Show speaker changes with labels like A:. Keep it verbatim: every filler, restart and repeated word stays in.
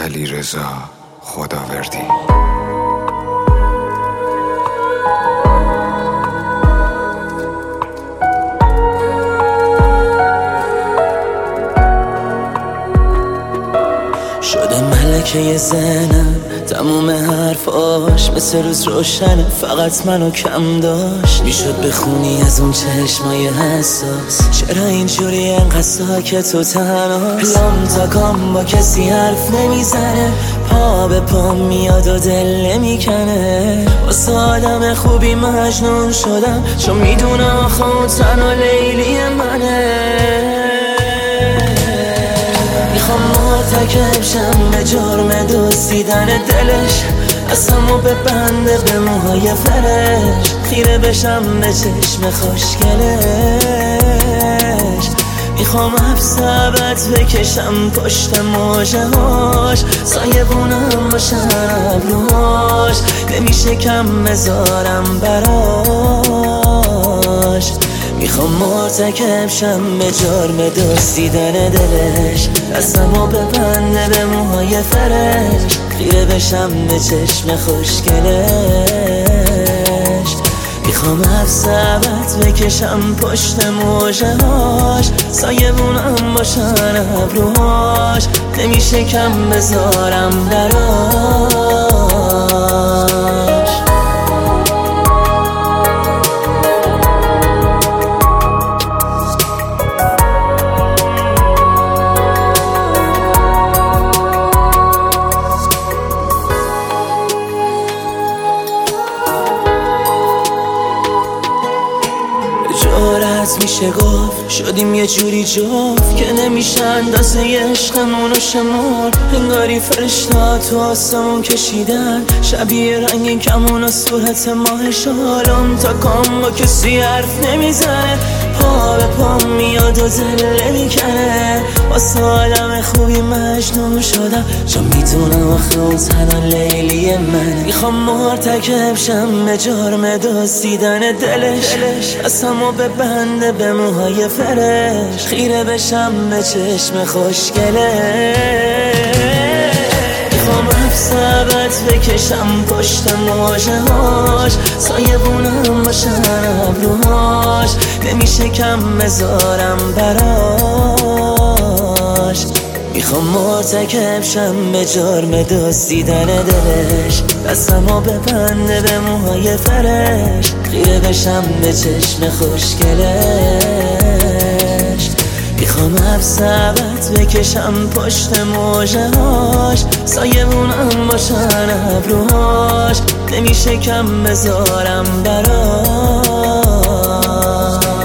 A: علیرضا خداوردی.
B: شده ملکه ذهنم، تموم حرفاش مثل روز روشنه، فقط منو کم داشت. میشد بخونی از اون چشمای حساس، چرا اینجوری انقدر ساکت و تنهاست؟ لام تا کام با کسی حرف نمیزنه، پا به پا میاد و دل نمیکنه. واسه آدم خوبی مجنون شدم، چون میدونم آخه اون تنها لیلی منه. میخوام مرتکب شم به جرم دزدیدن دلش، قسمو ببنده به موهای فرش، خیره بشم به چشم خوشگلش. میخوام حبس ابد بکشم پشت موجه هاش، سایبونم باشن ابروهاش، نمیشه کم بذارم براش. میخوام مرتکب شم به جرم دزدیدن دلش، قسمو ببنده به موهای فرش، خیره بشم به چشم خوشگلش. میخوام حبس ابد بکشم پشت موجه هاش، سایبونم باشن ابروهاش، نمیشه کم بذارم براش. جرأت میشه گفت شدیم یه جوری جفت که نمیشه اندازه عشقمون و شمار. انگاری فرشته تو آسمون کشیدن، شبیه رنگ کمون و صورت ماهش. حالم تا کام با کسی حرف نمیزنه، پا به پا میاد و دل نمیکنه. واسه آدم خوبی مجنون شدم، چون میدونم آخه اون تنها لیلی من. میخوام مرتکب شم به جرم دزدیدن دلش، قسمو ببنده به موهای فرش، خیره بشم به چشم خوشگله. میخوام حبس ابد بکشم پشت موجه هاش، سایبونم باشن ابروهاش، نمیشه کم بذارم براش. میخوام مرتکب شم به جرم دزدیدن دلش، قسمو ببنده به موهای فرش، خیره بشم به چشم خوشگلش. میخوام حبس ابد بکشم پشت موجه هاش، سایبونم باشن ابروهاش، نمیشه کم بذارم براش.